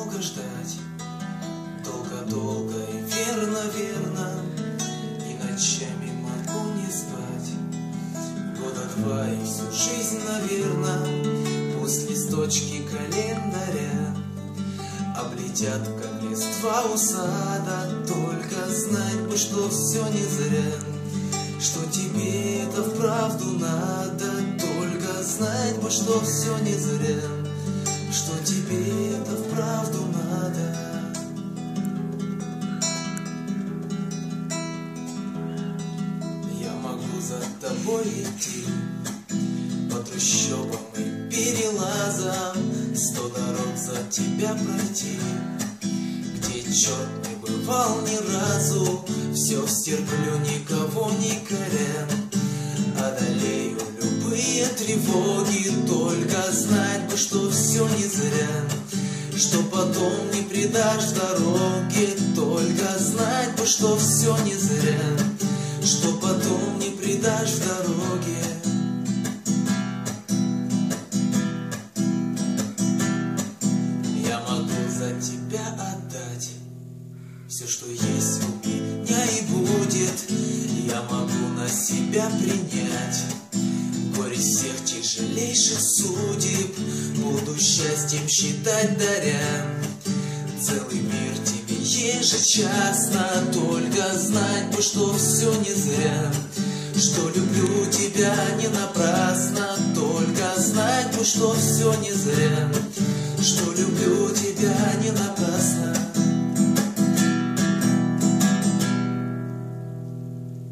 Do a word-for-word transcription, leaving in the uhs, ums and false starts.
долго ждать, долго-долго и верно-верно, и ночами могу не спать. Года два и всю жизнь, наверно, пусть листочки календаря облетят, как листва у сада, только знать бы, что все не зря, что тебе это вправду надо, только знать бы, что все не зря, что тебе это вправду надо. Я могу за тобой идти по трущобам и перелазам, сто дорог за тебя пройти, где черт не бывал ни разу, все стерплю, никого не коря, одолею любые тревоги, только знать бы, что все не зря, что потом не предашь в дороге, только знать бы, что все не зря, что потом не предашь в дороге. Я могу за тебя отдать все, что есть у меня и будет, я могу на себя принять горе всех тяжелейших судеб, буду счастьем считать, даря целый мир тебе ежечасно, только знать бы, что все не зря, что люблю тебя не напрасно, только знать бы, что все не зря, что люблю тебя не напрасно.